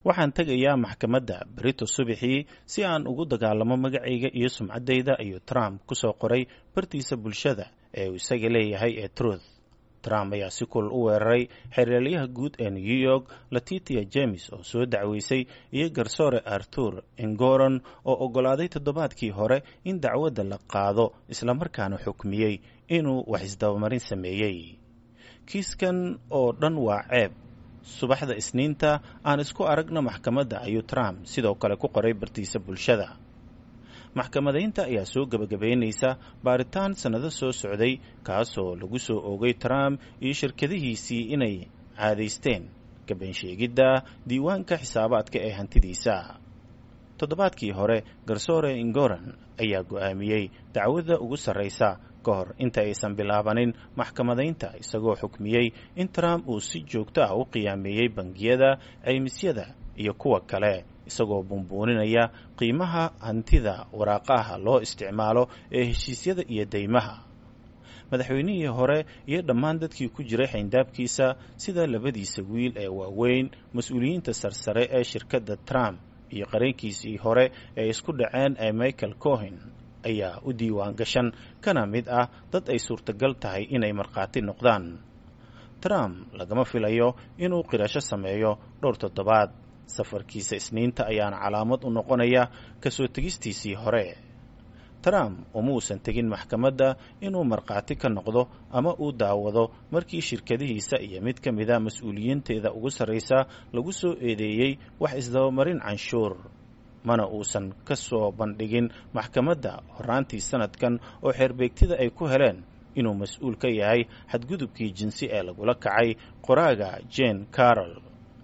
waxaan tegayaa maxkamadda berito subaxii si aan ugu dagaalamo magacayga iyo sumcaddayda ayuu Trump ku soo qoray bartiisa bulshada ee uu isaga leeyahay ee Truth. Trump ayaa si kul u weeraray xeeryaalaha guud ee New York Letitia James oo soo dacweysay iyo garsoore Arthur Engoron oo ogolaaday toddobaadkii hore in dacwadda la qaado isla markaana xukmiyey inuu wax isdabamarin sameeyey. Kiiskan oo dhan waa ceeb. Subaxda Isniinta aan isku aragno maxkamadda ayuu Trump sidoo kale ku qoray bartiisa bulshada. Maxkamadaynta ayaa soo gabagabeynaysa baaritaan sanado soo socday kaasoo lagu soo oogay Trump iyo shirkadihiisii inay caadaysteen gaban sheegidda diiwaanka xisaabaadka ee hantidiisa. Toddobaadkii hore garsoore Engoron ayaa go'aamiyey dacwadda ugu sarreysa ka hor inta aysan bilaabanin maxkamadaynta isagoo xukmiyey in Trump uu si joogto ah u qiyaameeyey bangiyada, caymisyada iyo kuwa kale isagoo bumbuuninaya qiimaha hantida waraaqaha loo isticmaalo ee heshiisyada iyo deymaha. Madaxweynihii hore iyo dhammaan dadkii ku jiray xayndaabkiisa sida labadiisa wiil ee waaweyn, mas'uuliyiinta sarsare ee shirkadda Trump iyo qareenkiisii hore ee isku dhaceen ee Michael Cohen ayaa u diiwaan gashan kana mid ah dad ay suurtagal tahay inay markhaati noqdaan. Trump lagama filayo inuu qirasho sameeyo dhowr toddobaad. Safarkiisa Isniinta ayaana calaamad u noqonaya ka soo tegistiisii hore. Trump umuusan tegin maxkamadda inuu markhaati ka noqdo ama uu daawado markii shirkadihiisa iyo mid ka mid a mas'uuliyiinteeda ugu sarreysa lagu soo eedeeyey wax isdabamarin canshuur. Mana uusan ka soo bandhigin maxkamadda horraantii sanadkan oo xeerbeegtida ay ku heleen inuu mas'uul ka yahay xadgudubkii jinsi ee lagula kacay qoraaga Jane Carroll.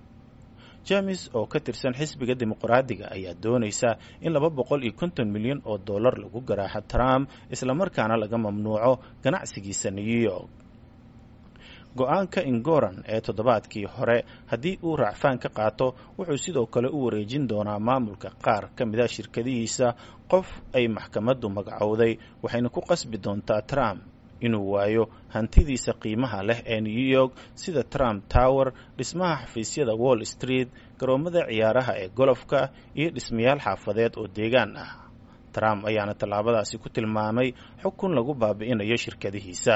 James oo ka tirsan xisbiga dimuqraadiga ayaa doonaysa in $250 milyan oo dollar lagu garaaxo Trump isla markaana laga mamnuuco ganacsigiisa New York. Go'aanka Engoron ee toddobaadkii hore haddii uu raacfaan ka qaato wuxuu sidoo kale u wareejin doonaa maamulka qaar ka mid ah shirkadihiisa qof ay maxkamaddu magacowday waxayna ku qasbi doontaa Trump inuu waayo hantidiisa qiimaha leh ee New York sida Trump Tower, dhismaha xafiisyada Wall Street, garoomada ciyaaraha ee golofka iyo dhismayaal xaafadeed oo deegaan ah. Trump ayaana tallaabadaasi ku tilmaamay xukun lagu baabi'inayo shirkadihiisa.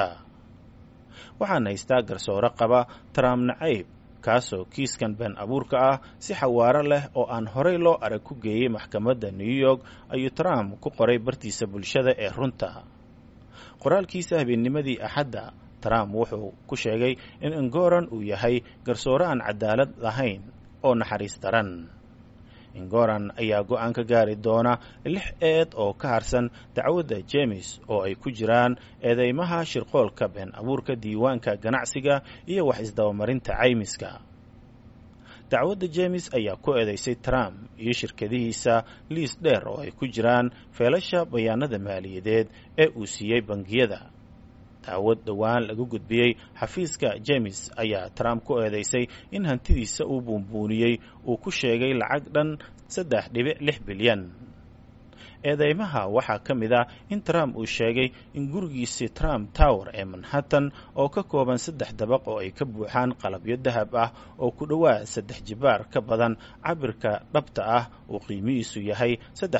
Waxaan haystaa garsoore qaba Trump nacayb kaasoo kiiskan been abuurka ah si xawaaro leh oo aan horey loo arag ku geeyey maxkamadda New York ayuu Trump ku qoray bartiisa bulshada ee runta. Qoraalkiisa habeennimadii Axadda, Trump wuxuu ku sheegay in Engoron uu yahay garsoore aan cadaalad lahayn oo naxariis daran. Engoron ayaa go'aan ka gaari doona 6 eed oo ka harsan dacwadda James oo ay ku jiraan eedeymaha shirqoolka been abuurka diiwaanka ganacsiga iyo wax isdabamarinta caymiska. Dacwadda James ayaa ku eedeysay Trump iyo shirkadihiisa liis dheer oo ay ku jiraan feelasha bayaanada maaliyadeed ee uu siiyey bangiyada. Dacwad dhowaan lagu gudbiyey xafiiska James ayaa Trump ku eedeysay in hantidiisa uu buunbuuniyey uu ku sheegay lacag dhan $3.6 bilyan. Eedeymaha waxaa ka mid ah in Trump uu sheegay in gurigiisa Trump Tower ee Manhattan oo ka kooban 3 dabaq oo ay ka buuxaan qalabyo dahab ah oo ku dhawaad 3 jibaar ka badan cabirka dhabta ah uu qiimihiisu yahay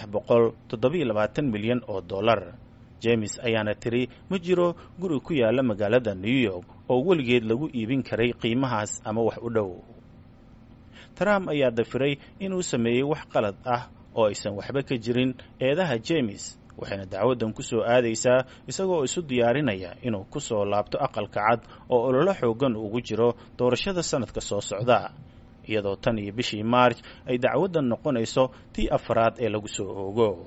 $727 milyan oo dollar. James ayaana tiri ma jiro guri ku yaala magaalada New York oo weligeed lagu iibin karay qiimahaas ama wax u dhow. Trump ayaa dafiray inuu sameeyey wax qalad ah oo aysan waxba ka jirin eedaha James waxayna dacwaddan ku soo aadaysaa isagoo isu diyaarinaya inuu ku soo laabto aqalka cad oo ololo xoogan ugu jiro doorashada sanadka soo socda iyadoo tan iyo bishii March ay dacwaddan noqonayso tii afraad ee lagu soo oogo.